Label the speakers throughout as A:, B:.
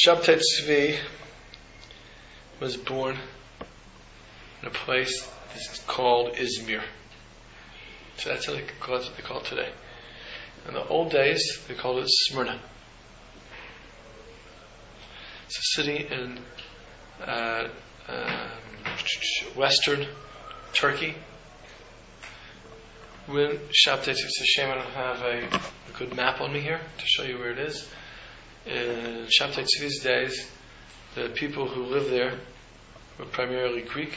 A: Shabtai Tzvi was born in a place called Izmir. So that's what they call it today. In the old days, they called it Smyrna. It's a city in western Turkey. When Shabtai Tzvi, shame I don't have a good map on me here to show you where it is. In Shabtai Tzvi's days, the people who lived there were primarily Greek.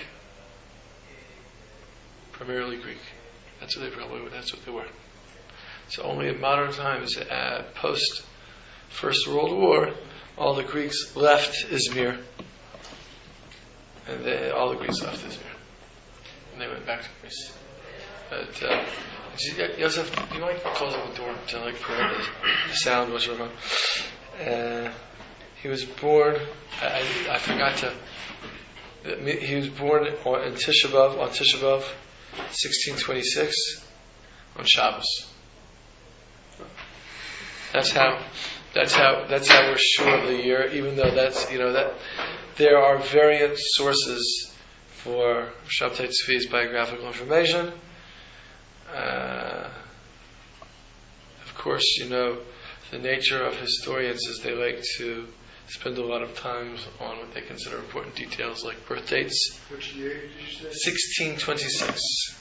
A: That's what they were. So only in modern times, post First World War, all the Greeks left Izmir. And all the Greeks left Izmir. And they went back to Greece. But Yosef, you might close up the door to prevent the sound much of he was born. I forgot to. He was born on Tisha B'Av, 1626, on Shabbos. That's how we're sure of the year. Even though that there are variant sources for Shabtai Tzvi's biographical information. Of course, the nature of historians is they like to spend a lot of time on what they consider important details like birth dates.
B: Which year did you say?
A: 1626.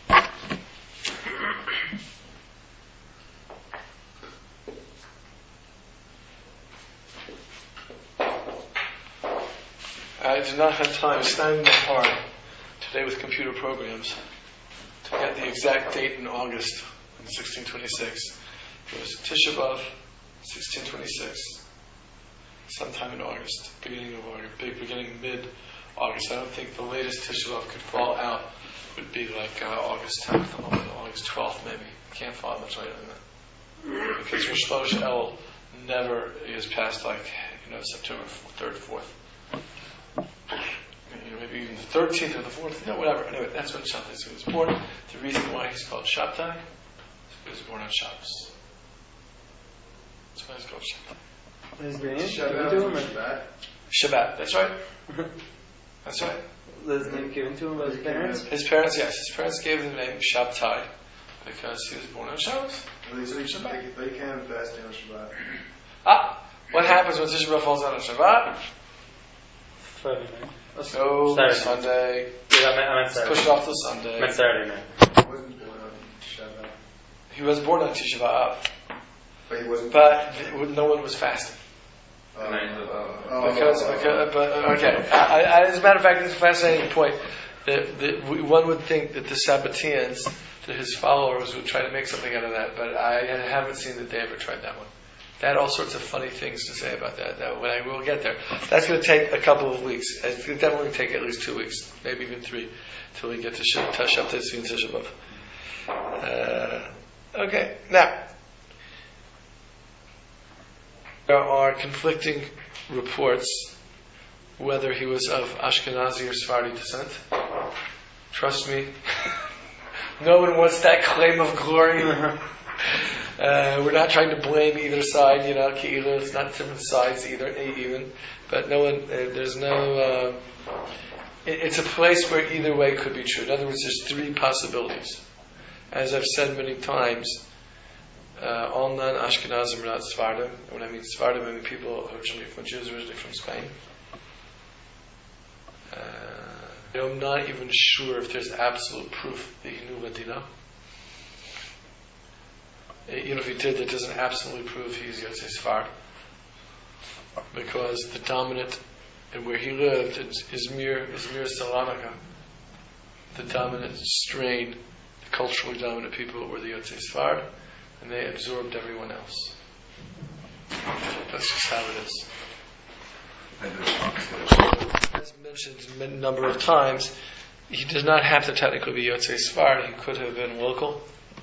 A: I do not have time standing hard today with computer programs to get the exact date in August in 1626. It was Tisha B'Av, 1626. Sometime in August, beginning mid-August. I don't think the latest Tisha B'Av could fall out would be like August 10th, August 12th maybe. Can't fall much later than that. Because Rosh Chodesh El never is past September 3rd, 4th. Maybe even the 13th or the 4th, whatever. Anyway, that's when Shabtai Tzvi was born. The reason why he's called Shabtai is he was born on Shabbos. That's why he's called Shabtai.
C: His name?
A: Shabbat, that's right. That's right.
C: Was his name given to him by his parents?
A: His parents, yes. His parents gave him the name Shabtai because he was born on Shabbos.
B: They can't fast on Shabbat.
A: What happens when Tisha B'Av falls out on Shabbat?
C: Friday night.
A: Go
C: Saturday.
A: Sunday.
C: Yeah, I meant Saturday.
A: Push it off to Sunday.
C: I meant Saturday night.
B: He wasn't born on Shabbat.
A: He was born on Tisha B'Av.
B: But he wasn't.
A: But no one was fasting. As a matter of fact, this is a fascinating point. One would think that the Sabbateans, that his followers, would try to make something out of that, but I haven't seen that they ever tried that one. They had all sorts of funny things to say about that. When I will get there, that's going to take a couple of weeks. It's definitely take at least 2 weeks, maybe even 3, till we get to Shabtai Tzvi and Tisha B'Av. Okay, now. There are conflicting reports whether he was of Ashkenazi or Sephardi descent. Trust me, no one wants that claim of glory. We're not trying to blame either side, Ke'ilah, it's not different sides even. But no one, there's no, it's a place where either way could be true. In other words, there's 3 possibilities. As I've said many times, all non-Ashkenazim are not Sephardim. When I mean Sephardim, I mean people originally from Jews originally from Spain. I'm not even sure if there's absolute proof that he knew Ladino. Even if he did, that doesn't absolutely prove he's Yotzei Sfard. Because the dominant, and where he lived, Izmir Salonika, the dominant strain, the culturally dominant people were the Yotzei Sfard, and they absorbed everyone else. That's just how it is. As mentioned a number of times, he does not have to technically be Yotzei Sfard. He could have been local.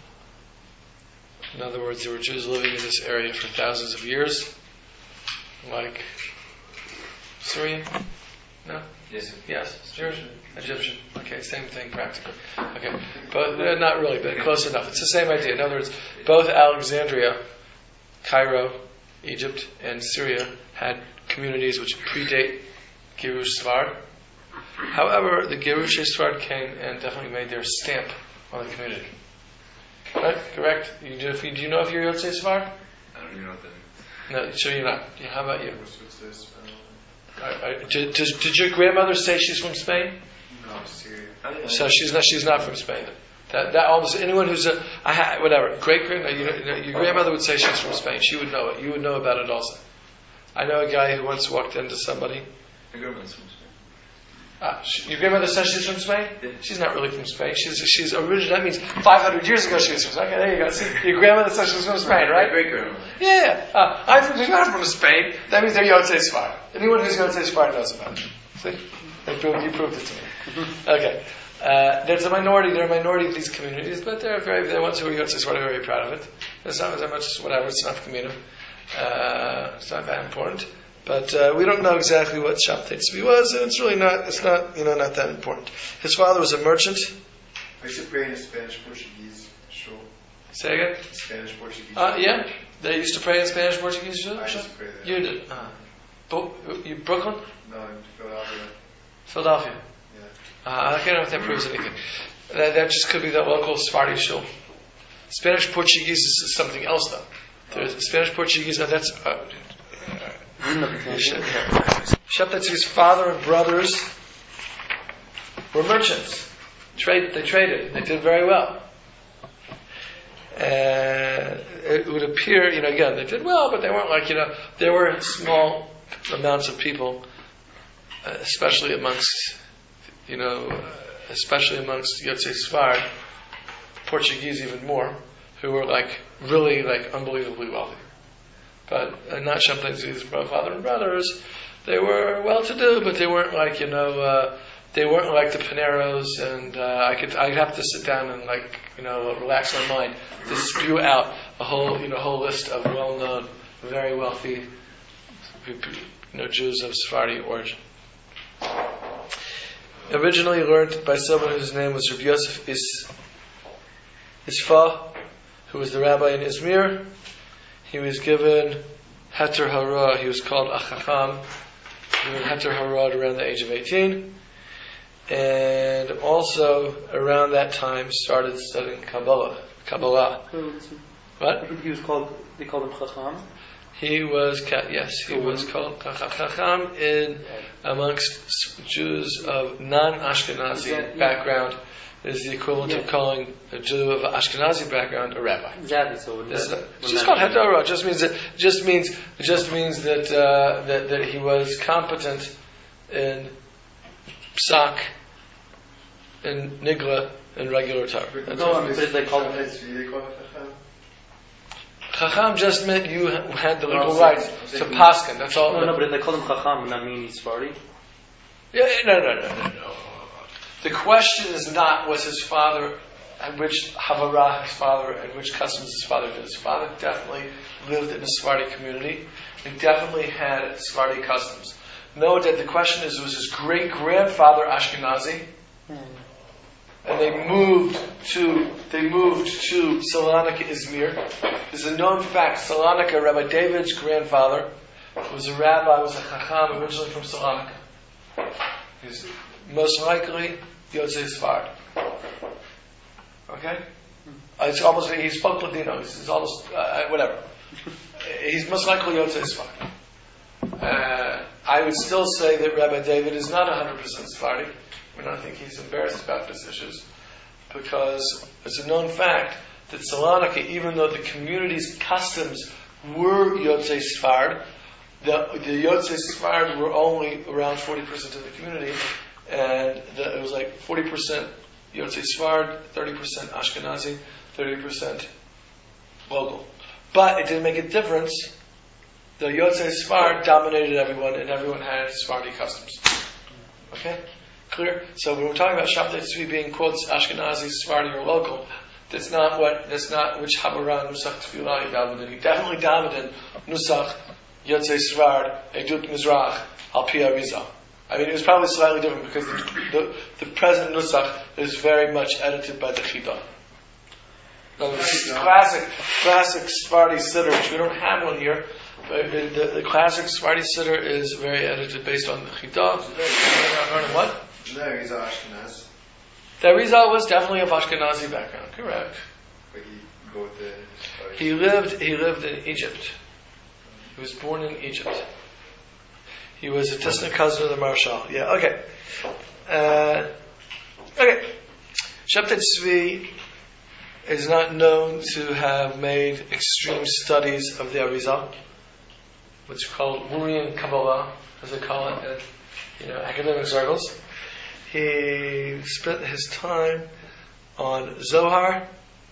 A: In other words, there were Jews living in this area for thousands of years, like Syrian? No? Yes. Egyptian. Okay, same thing practically. Okay, but not really, but close enough. It's the same idea. In other words, both Alexandria, Cairo, Egypt, and Syria had communities which predate Girush Sfard. However, the Girush Sfard came and definitely made their stamp on the community. Right? Correct? Do you know if you're Yotzei Sfard?
D: I don't even know what that means.
A: No, sure you're not. How about you?
B: What's this?
A: Did your grandmother say she's from Spain?
B: No, Syria.
A: So she's not from Spain. That almost anyone who's whatever great your grandmother would say she's from Spain. She would know it. You would know about it also. I know a guy who once walked into somebody.
D: My grandmother's from Spain.
A: Your grandmother says she's from Spain?
D: Yeah.
A: She's not really from Spain. She's original. That means 500 years ago she was from Spain. Okay, there you go. See, your grandmother says she's from Spain, right?
D: My great grandmother.
A: Yeah. I'm not from Spain. That means they're Yotzei Sfard. Anyone who's Yotzei Sfard knows about it. See? You proved it to me. Okay. There's a minority. There are a minority of these communities, but they're ones who are Yotzei Sfard are very proud of it. It's not that much. Whatever. It's not communal. It's not that important. But we don't know exactly what Shabtai Tzvi was, and it's really not. It's not not that important. His father was a merchant.
B: I used to pray in a Spanish-Portuguese shul.
A: Say again.
B: Spanish-Portuguese.
A: Yeah, they used to pray in Spanish Portuguese shul.
B: I used to pray there.
A: You did. You Brooklyn,
B: No, in Philadelphia.
A: Philadelphia.
B: Yeah.
A: I don't know if that proves anything. That just could be the local Sephardi shul. Spanish Portuguese is something else, though. There's Spanish Portuguese. Now that's. Shabtai Tzvi's father and brothers were merchants. They traded. They did very well. It would appear, again, they did well, but they weren't like, there were small amounts of people, especially amongst Yotzei Sfard, Portuguese even more, who were really unbelievably wealthy. But not Shabtai Tzvi's father and brothers. They were well-to-do, but they weren't they weren't like the Paneros, and I'd have to sit down and relax my mind to spew out a whole list of well-known, very wealthy, Jews of Sephardi origin. Originally learned by someone whose name was Rabbi Yosef Isfa, who was the rabbi in Izmir. He was given Heter Hara. He was called a Chacham. Given Heter Hara around the age of 18. And also around that time started studying Kabbalah. What?
C: I think they called him Chacham.
A: He was called Chacham amongst Jews of non-Ashkenazi background. Is the equivalent of calling a Jew of Ashkenazi background a rabbi.
C: Exactly. So
A: it's called Heter. It just means that he was competent in Psak, in Nigla, in regular Torah.
C: But they call him
A: Chacham just meant you had the legal right to paskin. That's all.
C: No, but if they call him Chacham, would that mean he's Sephardi?
A: Yeah, no. The question is not was his father, and which Havarah his father, and which customs his father did. His father definitely lived in a Sephardi community. He definitely had Sephardi customs. No, that the question is, was his great-grandfather Ashkenazi? And they moved to Salonika, Izmir. There's a known fact, Salonika, Rabbi David's grandfather, was a rabbi, was a Chacham, originally from Salonika. He's most likely Yotzei Sfard. Okay? It's almost, he spoke Ladino, it's almost, whatever. He's most likely Yotzei Sfard. I would still say that Rabbi David is not 100% Sephardi. I don't think he's embarrassed about these issues, because it's a known fact that Salonika, even though the community's customs were Yotzei Sfard, the Yotzei Sfard were only around 40% of the community, and it was 40% Yotzei Sfard, 30% Ashkenazi, 30% local. But it didn't make a difference. The Yotzei Sfard dominated everyone, and everyone had Sephardi customs. Okay? Clear? So when we're talking about Shabtai Tzvi being quotes Ashkenazi, Sephardi, or local, that's not which Havarah Nusach Tefillah he davened in. He definitely davened in Nusach Yotzei Sfard Edut Mizrach Al Pi Arizal. I mean, it was probably slightly different because the present Nusach is very much edited by the Chida. Classic Sephardi Siddur, which we don't have one here, The classic Sephardi Siddur is very edited based on the Chidah. What?
B: No, he's Ashkenaz,
A: The Arizal was definitely of Ashkenazi background, correct.
B: but he wrote the.
A: He lived in Egypt. He was born in Egypt. He was a distant cousin of the Marshal. Yeah, okay. Okay. Shabtai Tzvi is not known to have made extreme studies of the Arizal, what's called Urian Kabbalah, as they call it in academic circles. He spent his time on Zohar,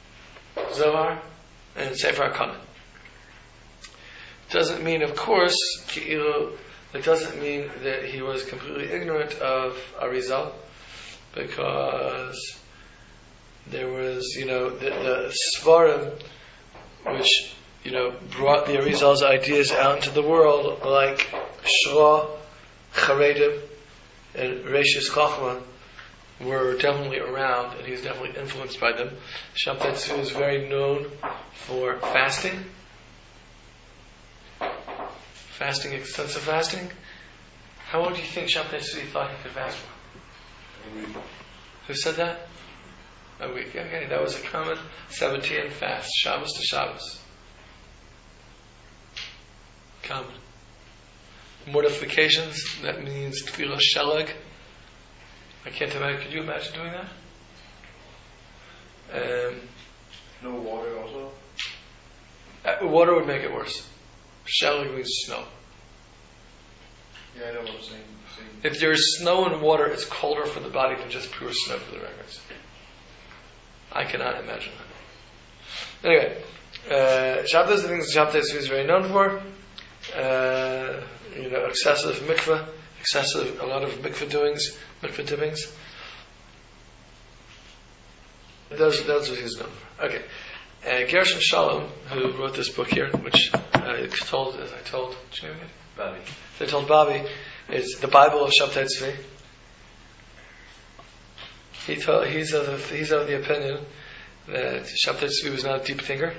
A: and Sefer HaKanan. Doesn't mean, of course, it doesn't mean that he was completely ignorant of Arizal, because there was, the Svarim, which, brought the Arizal's ideas out into the world, like Shra, Charedim, and Reishis Chachma, were definitely around, and he was definitely influenced by them. Shabtai Tzvi is very known for fasting, extensive fasting. How long do you think Shabtai Tzvi thought he could fast for? Who said that? A week. Okay, that was a common 17 fast, Shabbos to Shabbos. Common. Mortifications, that means Tefillah Shelag. I can't imagine. Could you imagine doing that?
B: No water also?
A: Water would make it worse. Shelag means snow.
B: Yeah, I know what I'm saying.
A: If there's snow and water, it's colder for the body than just pure snow, for the records. I cannot imagine that. Anyway, Shabtai is the things Shabtai is very known for. Excessive mikveh, a lot of mikveh doings, mikveh dippings. That's what he's known for. Okay. Gershon Shalom, who wrote this book here, which I told, what's your name again?
D: Bobby.
A: I told Bobby, it's the Bible of Shabtai Tzvi. He's of the opinion that Shabtai Tzvi was not a deep thinker,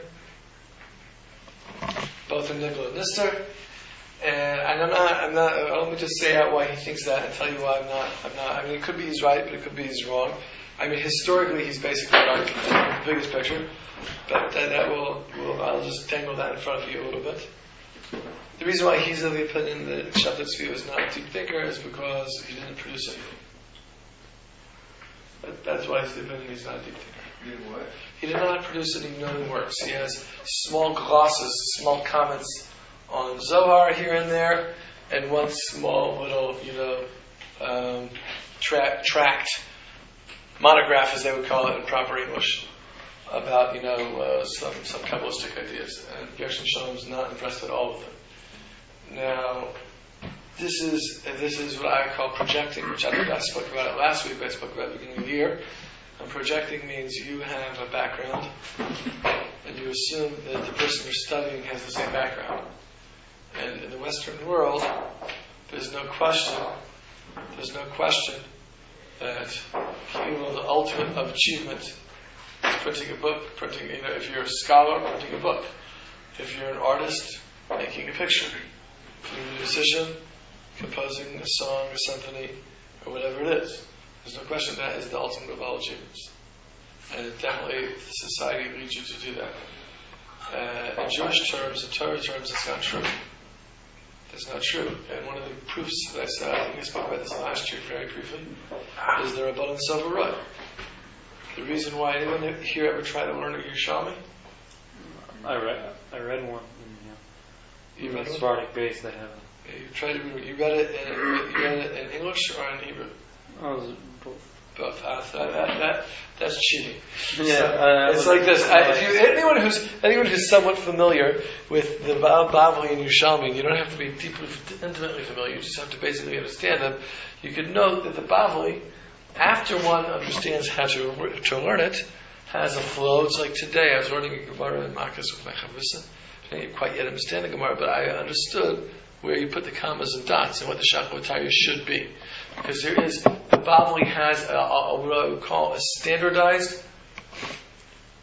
A: both in Nigel and Nister. And I'm not. Let me just say out why he thinks that and tell you why I'm not. I mean, it could be he's right, but it could be he's wrong. I mean, historically, he's basically right in the biggest picture. But I'll just dangle that in front of you a little bit. The reason why he's of the opinion that Shabtai Tzvi was not a deep thinker is because he didn't produce anything. That's why he's the opinion he's not a deep thinker.
B: You did what?
A: He did not produce any known works. He has small glosses, small comments on Zohar here and there, and one small little, tract, monograph, as they would call it in proper English, about, some Kabbalistic ideas. And Gershon Shalom is not impressed at all with them. Now, this is what I call projecting, which I think I spoke about it last week, but I spoke about it at the beginning of the year. And projecting means you have a background, and you assume that the person you're studying has the same background. And in the Western world, there's no question that the ultimate of achievement is printing a book, if you're a scholar, printing a book. If you're an artist, making a picture. If you're a musician, composing a song, a symphony, or whatever it is. There's no question that is the ultimate of all achievements. And definitely society leads you to do that. In Jewish terms, in Torah terms, it's not true. It's not true. And one of the proofs that I said, I think I spoke about this last year very briefly, is the Rabbanan Sovarot. The reason why anyone here ever tried to learn a Yerushalmi?
C: I read one.
A: You read one?
C: Sephardic base they have.
A: You tried to read it. You read it in English or in Hebrew?
C: Both.
A: Both. That's cheating.
C: Yeah,
A: it's like this. Anyone who's somewhat familiar with the Bavli and Yerushalmi, you don't have to be intimately familiar. You just have to basically understand them. You can note that the Bavli, after one understands how to learn it, has a flow. It's like today. I was learning a Gemara in Makkos with my Chavrusa. I didn't quite yet understand the Gemara, but I understood where you put the commas and dots and what the Shachotaya should be. Because the Bavli has what I would call a standardized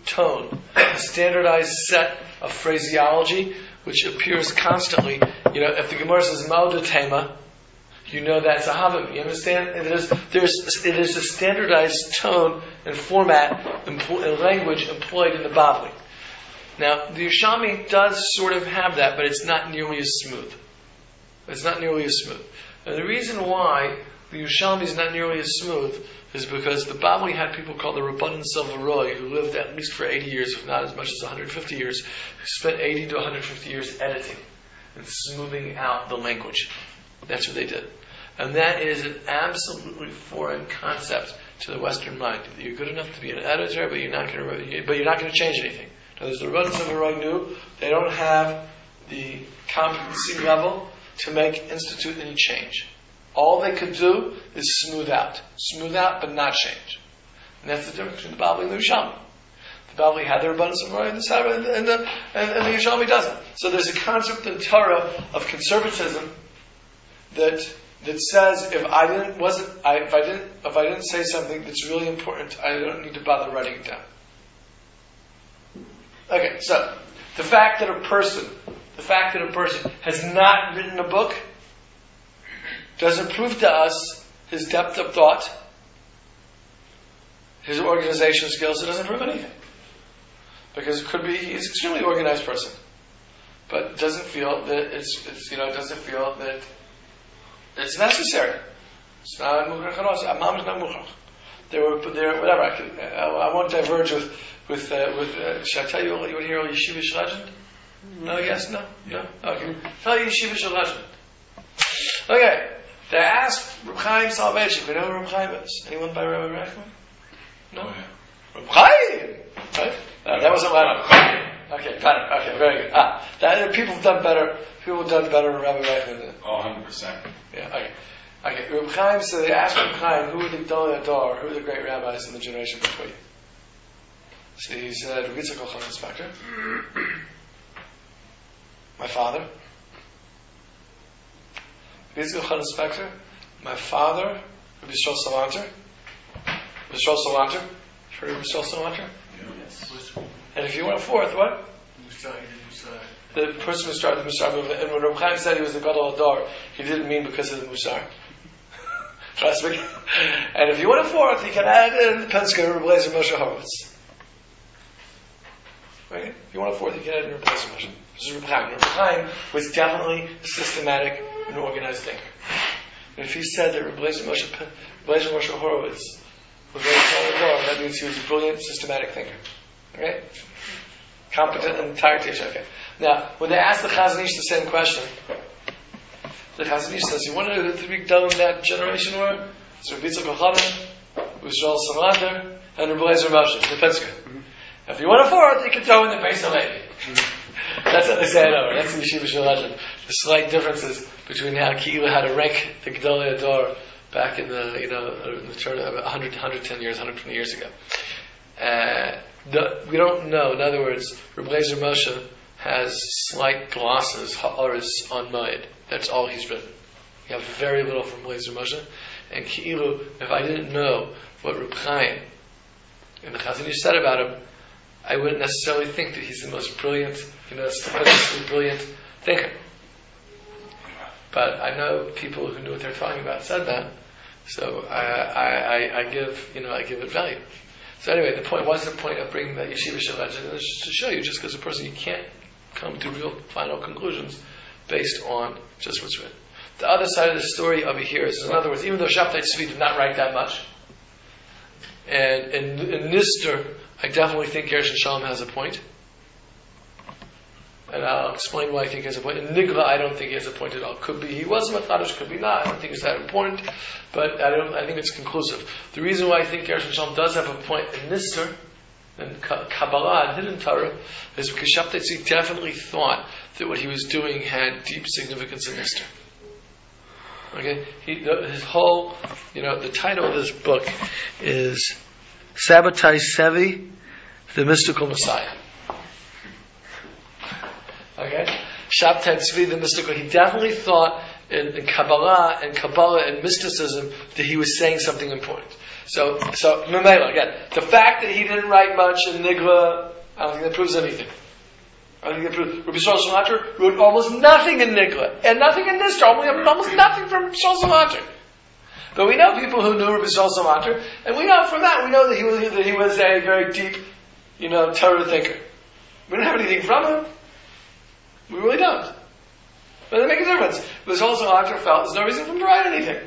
A: tone, a standardized set of phraseology which appears constantly. If the Gemara says Mauda Tema, you know that's a Havim. You understand? It is a standardized tone and format and language employed in the Bavli. Now, the Yerushalmi does sort of have that, but it's not nearly as smooth. It's not nearly as smooth. And the reason why the Yerushalmi is not nearly as smooth is because the Bavli had people called the Rabbanan Silveroi, who lived at least for 80 years, if not as much as 150 years, who spent 80 to 150 years editing and smoothing out the language. That's what they did. And that is an absolutely foreign concept to the Western mind. You're good enough to be an editor, but you're not going to change anything. Now, the Rabbanan Silveroi knew they don't have the competency level to institute any change. All they could do is smooth out but not change. And that's the difference between the Bavli and the Yerushalmi. The Bavli had their abundance of Torah, and the Yerushalmi doesn't. So there's a concept in Torah of conservatism that says if I didn't say something that's really important, I don't need to bother writing it down. Okay, so the fact that a person has not written a book doesn't prove to us his depth of thought, his organization skills. It doesn't prove anything. Because it could be he's an extremely organized person, but doesn't feel that doesn't feel that it's necessary. It's not muchach. Mom is not muchach. There whatever. I won't diverge with. Should I tell you? You want to hear a yeshivish legend? No. Yes. No. Okay. Tell you yeshivish legend. Okay. They asked Reb Chaim Soloveitchik. We know who Reb Chaim is. Anyone by Rabbi Rechman? No? Oh, yeah. Reb Chaim! Right? That wasn't loud enough. Okay, got it. Okay, very good. People have done better than Rabbi Rechman.
E: Oh, 100%.
A: Yeah, okay. Reb Chaim, so they asked Reb Chaim, who were the Gdolei Hador, who were the great rabbis in the generation before you? So he said, Reb Yitzchak Elchanan Spector, my father, Yitzchak Elchanan Spector, my father, Rabbi Yisrael Salanter. Yisrael Salanter? Heard of Yisrael Salanter? Yes. And if you want a fourth, what? The person who started the Musar movement. And when Reb Chaim said he was the Gadol Hador, he didn't mean because of the Musar. Trust me. And if you want a fourth, you can add in the Pensker, Reb Eliezer Moshe Horowitz. Right? If you want a fourth, you can add in Reb Eliezer Moshe. This is Reb Chaim. Reb Chaim was definitely a systematic and organized thinker. And if he said that Reb Eliezer Moshe Horowitz was very Gadol Hador, that means he was a brilliant, systematic thinker. Right? Competent in entire teaching. Okay. Now, when they asked the Chazon Ish the same question, the Chazon Ish says, you want to know who the three Gdolim in that generation were? It's Rabbi Yitzchak Elchanan, Yisrael Salanter, and Reb Eliezer Moshe, the Pensker. If you want a fourth, you can throw in the Beis Halevi. That's what they say over. That's the Yeshiva Shel Legend. The slight differences between how Ki'ilu had to rank the Gdolei Hador back in the turn of 110 years, 120 years ago. We don't know. In other words, Reb Eliezer Moshe has slight glosses, ha'aris, on Moed. That's all he's written. You have very little from Reb Eliezer Moshe. And Ki'ilu, if I didn't know what Reb Chaim and the Chazon Ish said about him, I wouldn't necessarily think that he's the most brilliant, stupendously brilliant thinker. But I know people who knew what they're talking about said that, so I give it value. So anyway, the point of bringing that Yeshiva Shel Legend is just to show you, just because a person, you can't come to real final conclusions based on just what's written. The other side of the story over here is, in other words, even though Shabtai Tzvi did not write that much, and in Nister, I definitely think Gershon Shalom has a point. And I'll explain why I think he has a point. In Nigla, I don't think he has a point at all. Could be he was Machadash, could be not. I don't think it's that important, but I think it's conclusive. The reason why I think Gershon Shalom does have a point in Nister, and Kabbalah and Hidden Torah, is because Shabtai Tzvi definitely thought that what he was doing had deep significance in Nister. Okay? His whole, the title of this book is Sabbatai Sevi, the Mystical Messiah. Okay? Shabtai Tzvi, the mystical. He definitely thought in Kabbalah and mysticism that he was saying something important. So Memela, again, the fact that he didn't write much in Nigla, I don't think that proves anything. I think that proves Rabbi Shlomo Salanter wrote almost nothing in Nigla and nothing in Nisra, almost nothing from Shlomo Salanter. But we know people who knew Rabbi Shlomo Salanter, and we know from that that he was a very deep, Torah thinker. We don't have anything from him. We really don't. But it doesn't make a difference. Rabbi Shlomo Salanter felt there's no reason for him to write anything.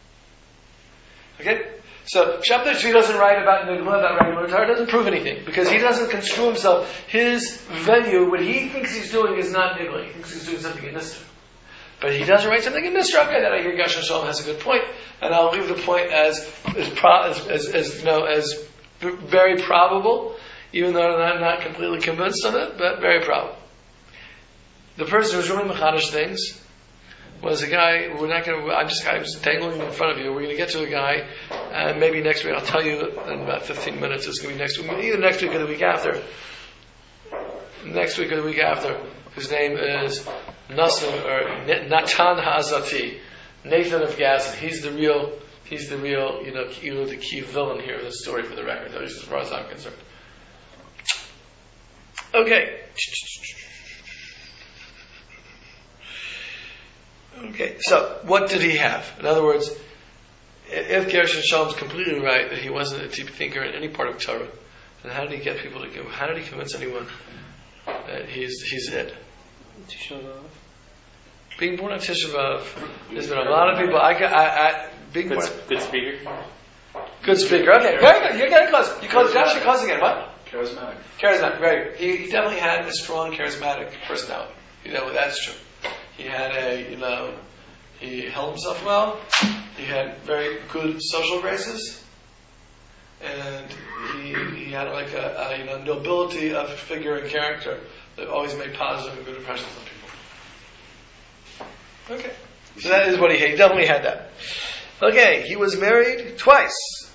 A: Okay? So, Shabtai Tzvi doesn't write about Nigla, about regular Torah, doesn't prove anything. Because he doesn't construe himself. His venue, what he thinks he's doing is not Nigla. He thinks he's doing something in Nisra. But he doesn't write something in Nisra. Okay, then I hear Gershon Shalom has a good point. And I'll leave the point as very probable, even though I'm not completely convinced of it, but very probable. The person who's really mechadish things was a guy. I'm just dangling in front of you. We're going to get to a guy, and maybe next week I'll tell you in about 15 minutes. It's going to be next week, either next week or the week after. Next week or the week after, whose name is Natan Ha'azati, Nathan of Gazan. He's the real, the key villain here in the story for the record, at least as far as I'm concerned. Okay. Okay, so what did he have? In other words, if Gershon Shalom's completely right that he wasn't a deep thinker in any part of Torah, then how did he get people to give? How did he convince anyone that he's it?
C: Tisha B'Av.
A: Being born on Tisha B'Av, there's been a lot of people.
C: Good speaker.
A: Good speaker. Okay, very good. You're getting close. You're close again. What?
B: Charismatic.
A: Very good. He definitely had a strong charismatic personality. That's true. He had he held himself well. He had very good social graces, and he had like a nobility of figure and character that always made positive and good impressions on people. Okay, so that is what he definitely had that. Okay, he was married twice.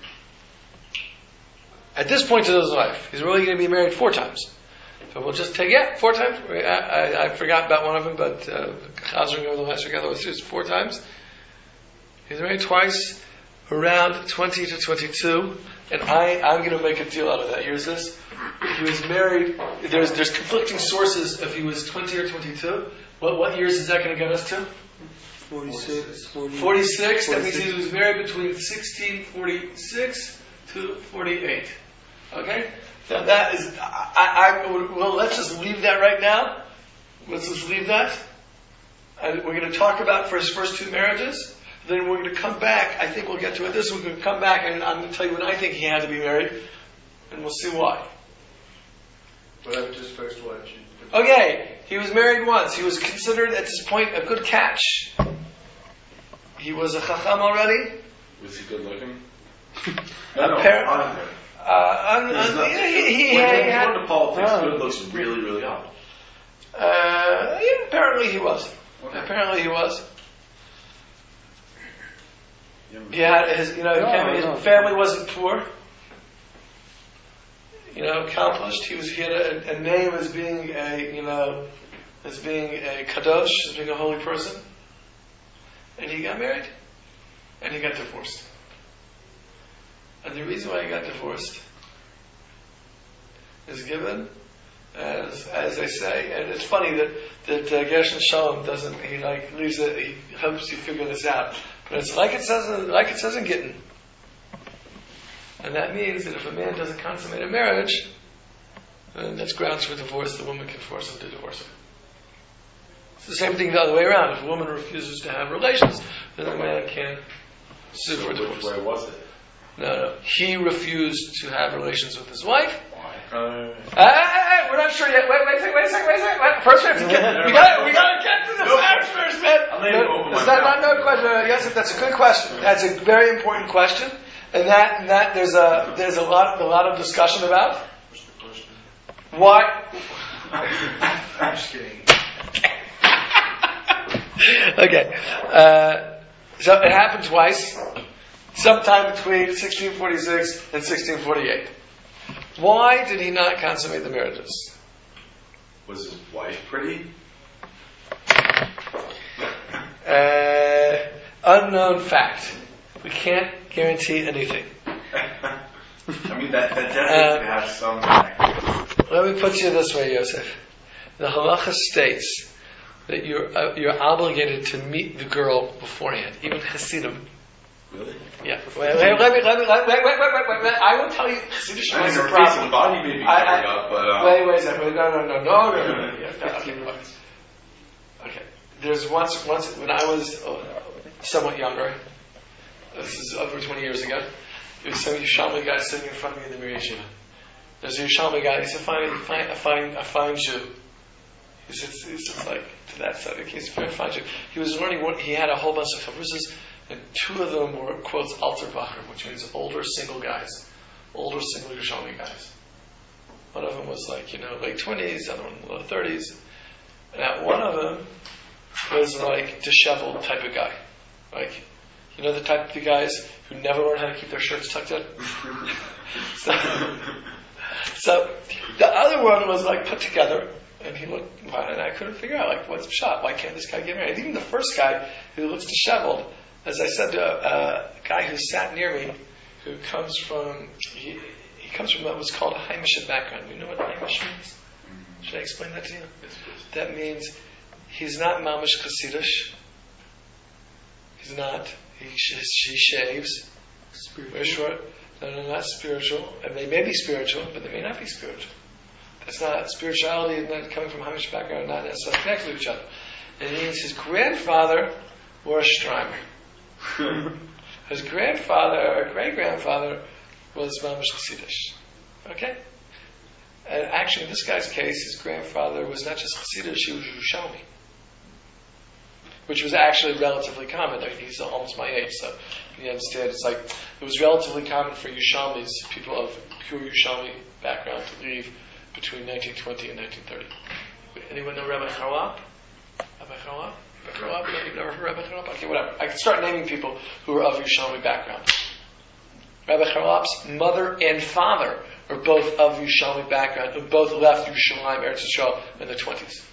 A: At this point in his life, he's really going to be married 4 times. So we'll just take, 4 times. I forgot about one of them, but Chazering over the last week, it was 4 times. He's married twice, around 20 to 22, and I'm going to make a deal out of that. Here's this. He was married, there's conflicting sources if he was 20 or 22. What years is that going to get us to?
C: 46.
A: 46. That means he was married between 1646 to 48. Okay? Now that is, well, let's just leave that right now. Let's just leave that. And we're going to talk about for his first 2 marriages. Then we're going to come back. I think we'll get to it this. We're going to come back and I'm going to tell you when I think he had to be married. And we'll see why.
B: But after his first wife,
A: okay, he was married once. He was considered at this point a good catch. He was a chacham already.
D: Was he good looking?
B: No.
D: He had into politics. Good looks really, really hot.
A: Apparently he was.
D: Okay.
A: Apparently he was. He had his family wasn't poor. Accomplished. He had a name as being a kadosh, as being a holy person. And he got married, and he got divorced. And the reason why he got divorced is given as I say, and it's funny that Gershon Shalom doesn't. He leaves it. He hopes you figure this out, but it's like it says in Gittin. And that means that if a man doesn't consummate a marriage, then that's grounds for divorce. The woman can force him to divorce her. It's the same thing the other way around. If a woman refuses to have relations, then the man can sue for divorce.
D: Which way was it?
A: No. He refused to have relations with his wife.
D: Why?
A: We're not sure yet. Wait a second. First we have to get, we gotta get to the facts first, man. It's not no question. Yes, that's a good question. That's a very important question. And that there's a lot of discussion about.
B: What's the question?
A: Why?
B: I'm just kidding.
A: Okay. So it happened twice, sometime between 1646 and 1648. Why did he not consummate the marriages?
D: Was his wife pretty?
A: Unknown fact. We can't guarantee anything.
D: I mean, that definitely has some fact.
A: Let me put you this way, Yosef. The halacha states that you're obligated to meet the girl beforehand, even Hasidim.
D: Really?
A: Yeah. Wait. I will tell you. Hasidic is a problem.
D: The body may be covered up, but
A: wait a second. No. Okay. There's once when I was somewhat younger. This is over 20 years ago. There was some Yerushalmi guy sitting in front of me in the Mir Yeshiva. There's a Yerushalmi guy. He's a fine Jew. He sits like to that side. He's a very fine Jew. He was learning. He had a whole bunch of chavrusas, and two of them were quotes alter bacher, which means older single Yerushalmi guys. One of them was like late 20s, the other one low 30s. Now one of them was like disheveled type of guy, like. The type of guys who never learn how to keep their shirts tucked in. So the other one was like put together, and he looked fine, and I couldn't figure out like what's the shot. Why can't this guy get married? Even the first guy who looks disheveled, as I said to a guy who sat near me, who comes from he comes from what was called a Haimish background. You know what Haimish means? Should I explain that to you? That means he's not mamish chassidish. He's not. She shaves. Spiritual. Very short. No, not spiritual. And they may be spiritual, but they may not be spiritual. That's not spirituality and not coming from Hamish background, not necessarily connected to each other. And it means his grandfather wore a strimer. His grandfather or great grandfather was mamish chassidish. Okay? And actually, in this guy's case, his grandfather was not just chassidish; he was Yerushalmi. Which was actually relatively common. He's almost my age, so you understand. It's like it was relatively common for Yerushalmis, people of pure Yerushalmi background, to leave between 1920 and 1930. Anyone know Rabbi Charlap? Rabbi Charlap? You've never heard Rabbi Charlap? Okay, whatever. I can start naming people who are of Yerushalmi background. Rabbi Charlap's mother and father are both of Yerushalmi background, who both left Yerushalayim, Eretz Yisrael, in the 20s.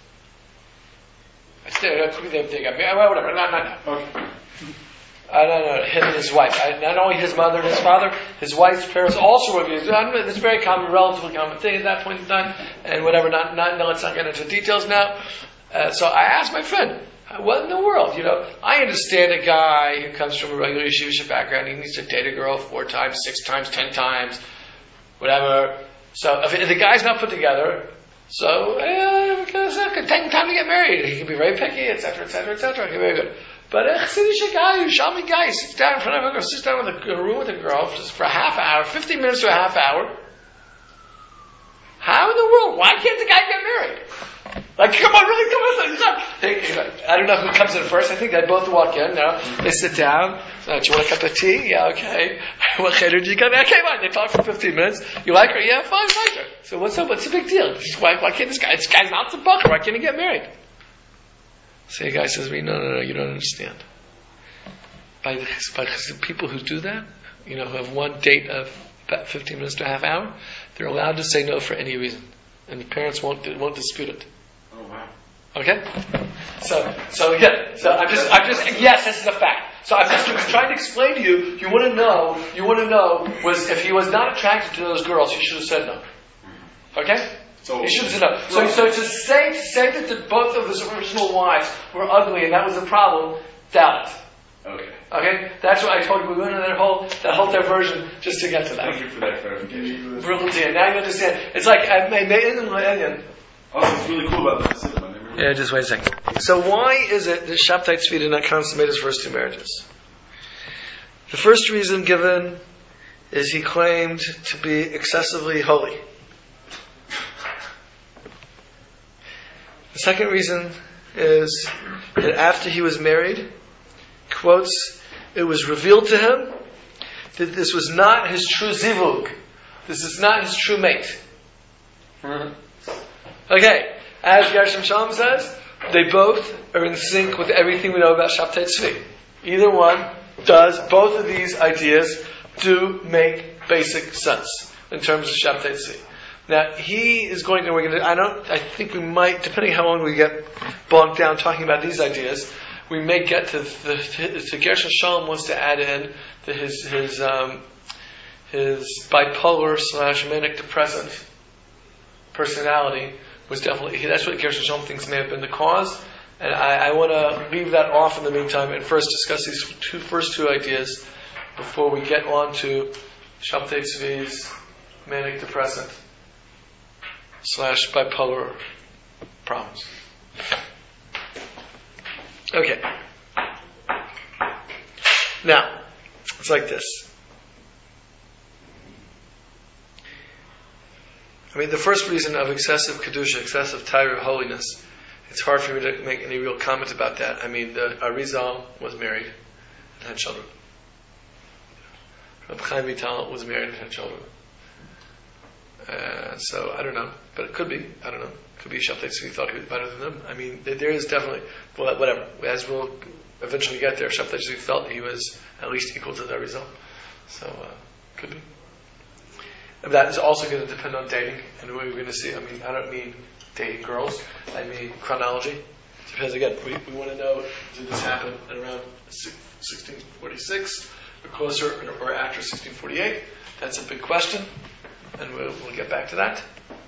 A: Whatever. No. Okay. No. Him and his wife. Not only his mother and his father, his wife's parents also were abused. It's a very common, relatively common thing at that point in time. And whatever. Let's not get into details now. So I asked my friend, what in the world? I understand a guy who comes from a regular yeshivish background. He needs to date a girl 4 times, 6 times, 10 times, whatever. So if the guy's not put together. So, because it could take him time to get married. He can be very picky, etc., etc., etc. Okay, very good. But a Chassidish guy, Yerushalmi guy, sits down in front of a girl, sits down in the room with a girl just for a half hour, 15 minutes to a half hour. How in the world? Why can't the guy get married? Like, come on, really, come on. I don't know who comes in first. I think they both walk in. No, they sit down. Do you want a cup of tea? Yeah, okay. What cheder do you got? Okay, fine. They talk for 15 minutes. You like her? Yeah, fine, like her. So what's up? What's the big deal? Why can't this guy's not the bucker. Why can't he get married? So the guy says to me, no, you don't understand. By the people who do that, who have one date of about 15 minutes to a half hour, they're allowed to say no for any reason. And the parents won't dispute it.
D: Oh, wow.
A: Okay? So I'm just, yes, this is a fact. So I'm just trying to explain to you, you want to know was if he was not attracted to those girls, he should have said no. Okay?
D: So
A: he should have said no. So to say that both of his original wives were ugly and that was a problem, doubt it. Okay? That's what I told you. We went into that whole diversion just to get to that.
D: Thank you for that clarification.
A: Brilliant. Now you understand. It's like
D: it's really cool about the system.
A: Yeah, just wait a second. So why is it that Shabtai Tzvi did not consummate his first 2 marriages? The first reason given is he claimed to be excessively holy. The second reason is that after he was married, quotes, it was revealed to him that this was not his true zivug. This is not his true mate. Okay, as Gershom Shalom says, they both are in sync with everything we know about Shabtai Tzvi. Either one does, both of these ideas do make basic sense in terms of Shabtai Tzvi. Now, he is going to, I think we might, depending how long we get bogged down talking about these ideas, we may get to Gershon Shalom wants to add in his bipolar / manic depressant personality was definitely, that's what Gershon Shalom thinks may have been the cause. And I want to leave that off in the meantime and first discuss these first two ideas before we get on to Shabtai Tzvi's manic depressant / bipolar problems. Okay. Now, it's like this. I mean, the first reason of excessive kedusha, excessive Torah holiness, it's hard for me to make any real comment about that. I mean, the Arizal was married and had children. Reb Chaim Vital was married and had children. So I don't know, but it could be. I don't know. It could be Shabtai Tzvi thought he was better than them. I mean, there is definitely, well, whatever. As we'll eventually get there, Shabtai Tzvi felt he was at least equal to the Arizal. So could be. And that is also going to depend on dating, and what we're going to see. I mean, I don't mean dating girls. I mean chronology. Because again, we want to know, did this happen at around 1646, or closer, or after 1648? That's a big question, and we'll get back to that.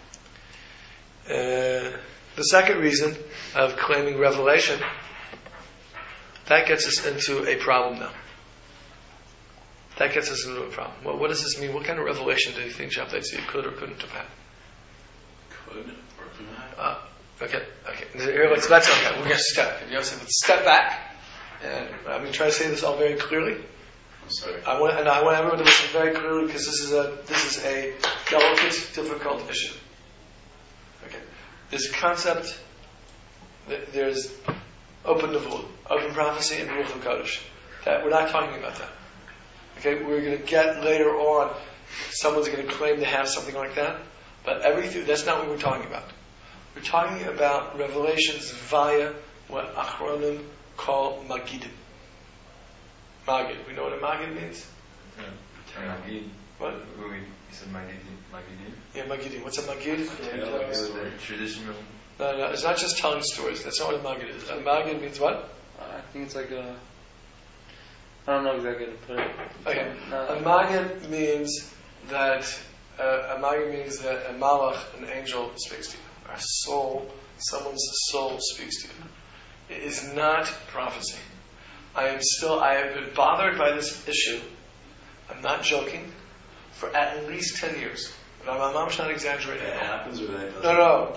A: The second reason of claiming revelation, that gets us into a problem now. That gets us into a problem. Well, what does this mean? What kind of revelation do you think Shabtai Tzvi could or couldn't have had?
D: Could or couldn't have.
A: Okay. Here, let's okay. We're going to let's step back. And I'm going to try to say this all very clearly.
D: I'm sorry.
A: I want everyone to listen very clearly because this is a delicate, difficult issue. Okay. This concept, there's open nevuah, open prophecy, and Ruach HaKodesh. That we're not talking about that. Okay, we're going to get later on. Someone's going to claim to have something like that, but that's not what we're talking about. We're talking about revelations via what Achronim call Magidim. Magid. We know what a Magid means?
E: Magid.
A: What?
E: You said Magidim?
A: Yeah, Magidim. What's a Magid?
E: Traditional.
A: No, it's not just telling stories. That's not what a Magid is. A Magid means what?
C: I think it's like I don't know exactly how to put it.
A: Okay. A Magid means that a malach, an angel, speaks to you. A soul, someone's soul speaks to you. It is not prophecy. I have been bothered by this issue. I'm not joking. For at least 10 years. My mom's not exaggerating.
D: That happens or that doesn't?
A: No.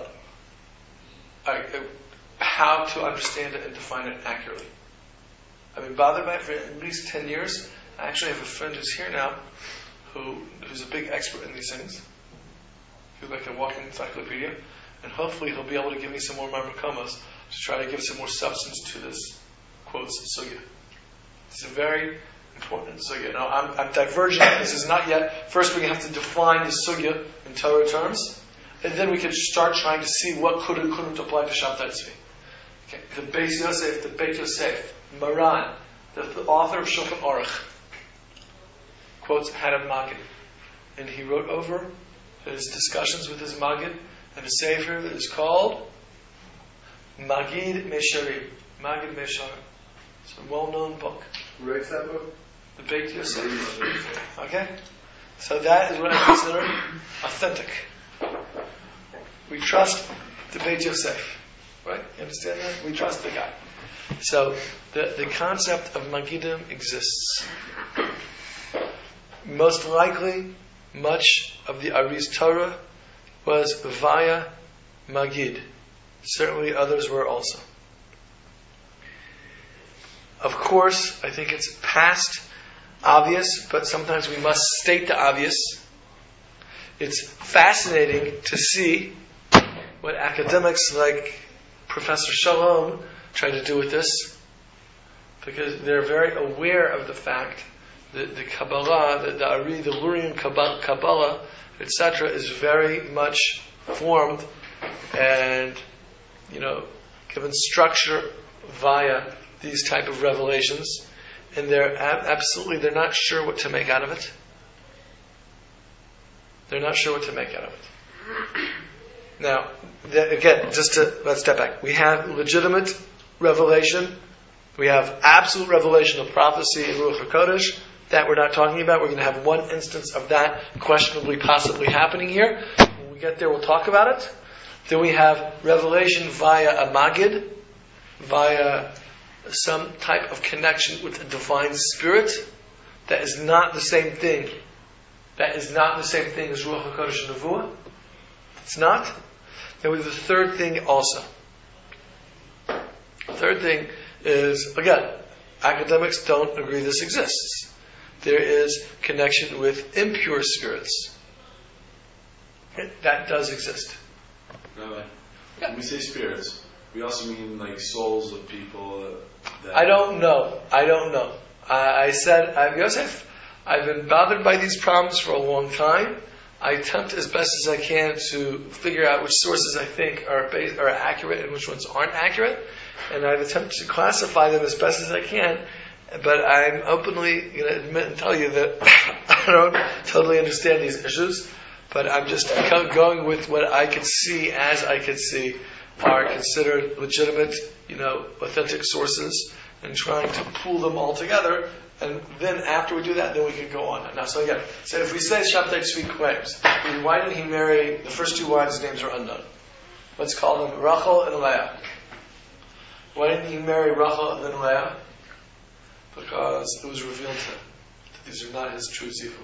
A: How to understand it and define it accurately. I've been bothered by it for at least 10 years. I actually have a friend who's here now who's a big expert in these things. He's like a walking encyclopedia. And hopefully he'll be able to give me some more marmakomos to try to give some more substance to this, quotes, sugya. It's a very important sugya. Now, I'm diverging. This is not yet. First, we have to define the sugya in Torah terms, and then we can start trying to see what could and couldn't apply to Shabtai Tzvi. Okay. The Beit Yosef, Maran, the author of Shulchan Aruch, quotes, had a Magid. And he wrote over his discussions with his Magid and a sefer that is called Magid Mesharim. Magid Mesharim. It's a well-known book.
B: Who writes that book?
A: The Beit Yosef. Okay? So that is what I consider authentic. We trust the Beit Yosef. Right? You understand that? We trust the guy. So the concept of Magidim exists. Most likely, much of the Ari's Torah was via Magid. Certainly others were also. Of course, I think it's past obvious, but sometimes we must state the obvious. It's fascinating to see what academics like Professor Shalom try to do with this, because they're very aware of the fact that the Kabbalah, the Ari, the Lurian Kabbalah, etc., is very much formed and, given structure via these type of revelations, and they're not sure what to make out of it. They're not sure what to make out of it. Now, again, let's step back. We have legitimate revelation We have absolute revelation of prophecy in Ruach HaKodesh. That we're not talking about. We're going to have one instance of that questionably, possibly happening here. When we get there, we'll talk about it. Then we have revelation via a Magid, via some type of connection with a divine spirit. That is not the same thing. That is not the same thing as Ruach HaKodesh and Nevuah. It's not. Then we have the third thing also. The third thing is, again, academics don't agree this exists. There is connection with impure spirits. That does exist.
D: Rabbi, when we say spirits, we also mean like souls of people that...
A: I don't know. I said, Yosef, I've been bothered by these problems for a long time. I attempt as best as I can to figure out which sources I think are accurate and which ones aren't accurate. And I've attempted to classify them as best as I can. But I'm openly going to admit and tell you that I don't totally understand these issues. But I'm just going with what I could see as I could see are considered legitimate, authentic sources, and trying to pool them all together. And then after we do that, then we can go on. Now, so if we say Shabtai Tzvi claims, why did he marry the first two wives' names are unknown? Let's call them Rachel and Leah. Why didn't he marry Rachel and then Leah? Because it was revealed to him that these are not his true Zivu.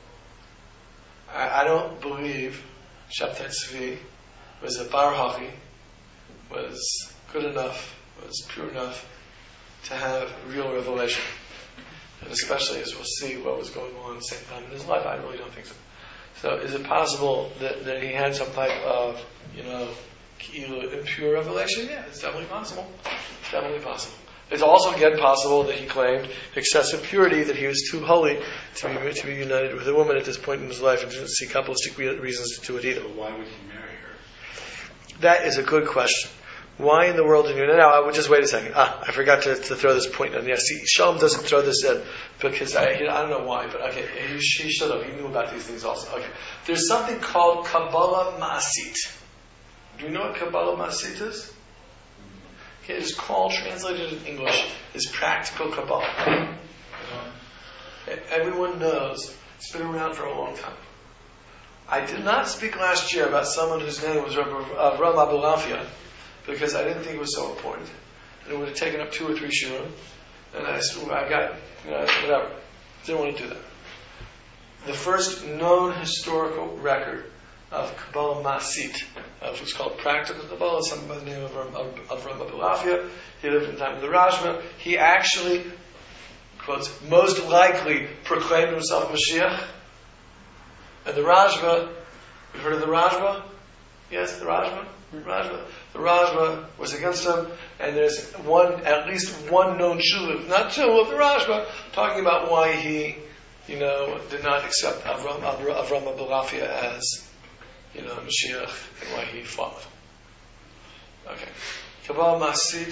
A: I don't believe Shabtai Tzvi was a Bar Hachi, was good enough, was pure enough to have real revelation. And especially as we'll see what was going on at the same time in his life, I really don't think so. So is it possible that he had some type of, impure revelation? Yeah, it's definitely possible. It's definitely possible. It's also again possible that he claimed excessive purity, that he was too holy to be united with a woman at this point in his life, and didn't see kabbalistic reasons to do it either.
D: But why would he marry her?
A: That is a good question. Why in the world did you... Now, I would just wait a second. I forgot to throw this point in. Yeah, see, Shalom doesn't throw this in because I don't know why, but okay, he should have. He knew about these things also. Okay, there's something called Kabbalah Ma'asit. Do you know what Kabbalah Ma'asit is? Okay, it is called, translated in English, is practical Kabbalah. Everyone knows. It's been around for a long time. I did not speak last year about someone whose name was Avram Abulafia, because I didn't think it was so important. And it would have taken up 2 or 3 shiurim. And I got, whatever. Didn't want to do that. The first known historical record of Kabbalah Masit, of what's called practical Kabbalah, someone by the name of Avram Abulafia. He lived in the time of the Rashba. He actually, quotes, most likely proclaimed himself Mashiach. And the Rashba, you've heard of the Rashba? Yes, the Rashba? The Rashba was against him, and there's at least one known shuluv, not 2, of the Rashba, talking about why he, did not accept Avram Abulafia as, Mashiach, and why he followed. Okay. Kabbalah Masit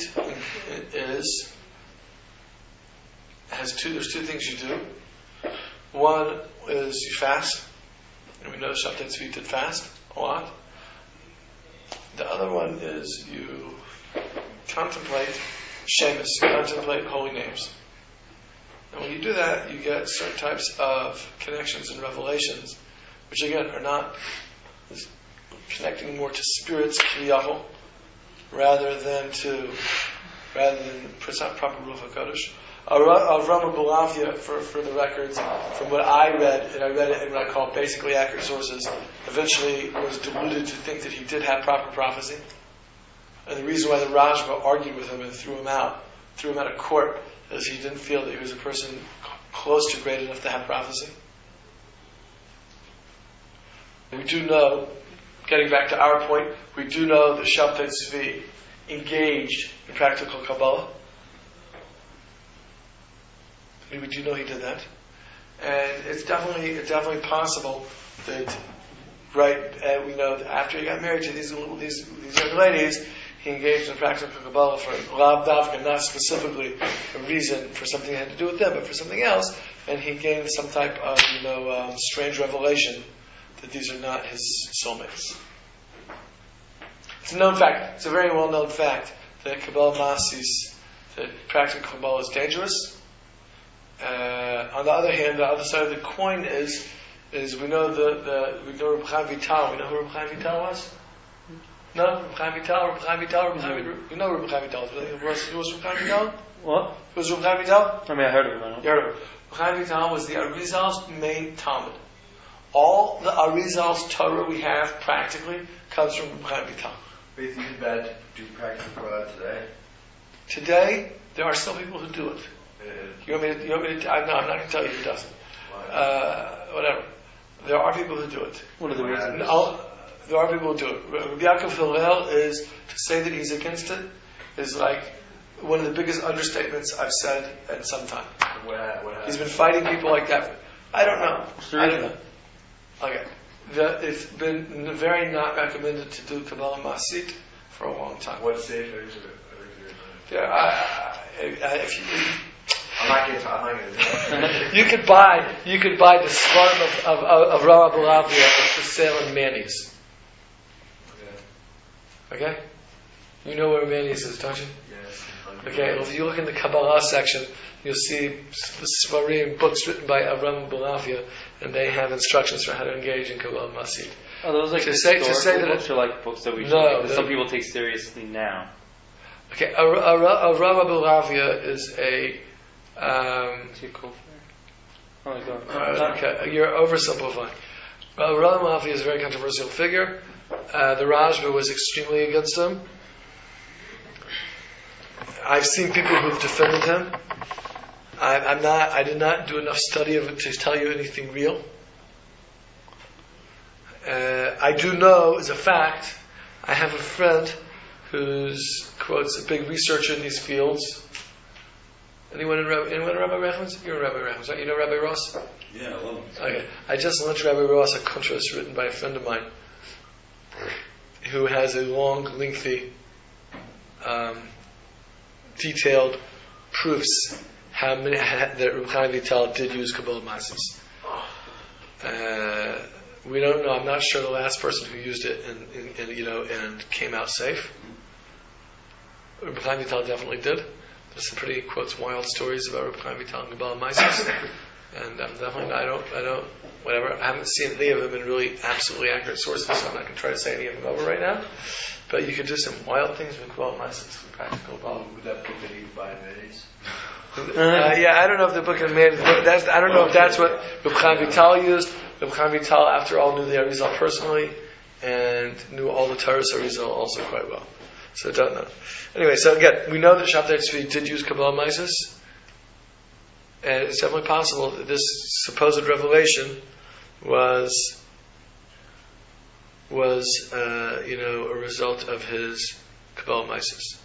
A: there's 2 things you do. One is you fast, and we know Shabtai Tzvi did fast a lot. The other one is you contemplate Shemus, contemplate holy names. And when you do that, you get certain types of connections and revelations, which again are not connecting more to spirits, kiviyachol, rather than proper Ruach HaKodesh. Avram Abulafia, for the records, from what I read, and I read it in what I call basically accurate sources, eventually was deluded to think that he did have proper prophecy. And the reason why the Rashba argued with him and threw him out of court, is he didn't feel that he was a person close to great enough to have prophecy. We do know, getting back to our point, we do know that Shabtai Tzvi engaged in practical Kabbalah. We do know he did that, and it's definitely possible that, we know that after he got married to these young ladies, he engaged in practical Kabbalah for Lav Davka, not specifically a reason for something that had to do with them, but for something else, and he gained some type of strange revelation that these are not his soulmates. It's a known fact. It's a very well known fact that Kabbalah Masis, that practicing Kabbalah is dangerous. On the other hand, the other side of the coin is we know we know Reb Chaim Vital. We know who Reb Chaim Vital was. No, Reb Chaim Vital. You know Reb Chaim Vital. Who was Reb Chaim Vital?
C: What?
A: Who was Reb Chaim Vital?
C: I mean, I heard of him.
A: You heard of him. Reb Chaim Vital was the Arizal's main Talmud. All the Arizal's Torah we have practically comes from Reb Chaim Vital.
B: But you think it's bad to do practice Kabbalah today?
A: Today, there are still people who do it. You want me to? I'm not going to tell you who doesn't. Whatever. There are people who do it.
C: What are the reasons?
A: There are people who do it. Rabbi Yaakov Hillel is, to say that he's against it, is like one of the biggest understatements I've said in some time.
B: What happened?
A: He's been fighting people like that. I don't know. Okay. It's been very not recommended to do Kabbalah Masit for a long time.
B: What sefer is it? I'm not going to.
A: You could buy the Svarim of Rav Abulavia for sale in Manny's. Okay? You know where Manny's is, don't you?
B: Yes.
A: Okay, well, if you look in the Kabbalah section, you'll see Svarim, books written by Avram Abulavia, and they have instructions for how to engage in Kabbalah Masid.
C: Are those like
A: to say that
C: books or like books that we should that some people take seriously now?
A: Okay, Rav Abulavia is a
C: Is he cool? Oh my God.
A: okay, you're oversimplifying. Rav Abulavia is a very controversial figure. The Rajba was extremely against him. I've seen people who've defended him. I did not do enough study of it to tell you anything real. I do know, as a fact, I have a friend who's, quotes, a big researcher in these fields. Anyone in Rabbi Rechman's? You're in Rabbi Rechman's, right? You know Rabbi Ross?
D: Yeah, I love him.
A: Okay. I just lent Rabbi Ross a contrast written by a friend of mine who has a long, lengthy, detailed proofs that Reb Chaim Vital did use Kabbalah Masis. We don't know. I'm not sure the last person who used it and came out safe. Reb Chaim Vital definitely did. There's some pretty, quotes, wild stories about Reb Chaim Vital and Kabbalah Masis. And I'm definitely not, I don't, whatever. I haven't seen any of them in really absolutely accurate sources, so I'm not going to try to say any of them over right now. But you could do some wild things with Kabbalah Masis, with practical Kabbalah.
B: Would that book that you buy in Manny's?
A: I don't know if the book of Manny's, I don't know if that's what Reb Chaim Vital used. Reb Chaim Vital, after all, knew the Arizal personally, and knew all the Torahs Arizal also quite well. So I don't know. Anyway, so again, we know that Shabtai Tzvi did use Kabbalah Masis. And it's definitely possible that this supposed revelation was a result of his Kabbalah Masis.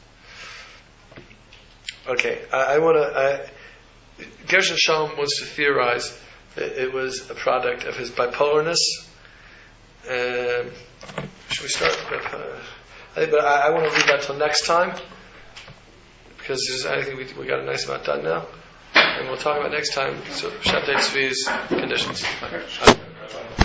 A: Okay, Gershon Shalom wants to theorize that it was a product of his bipolarness. Should we start? But I want to leave that till next time, because I think we got a nice amount done now. And we'll talk about next time, so Shabtai Tzvi's conditions.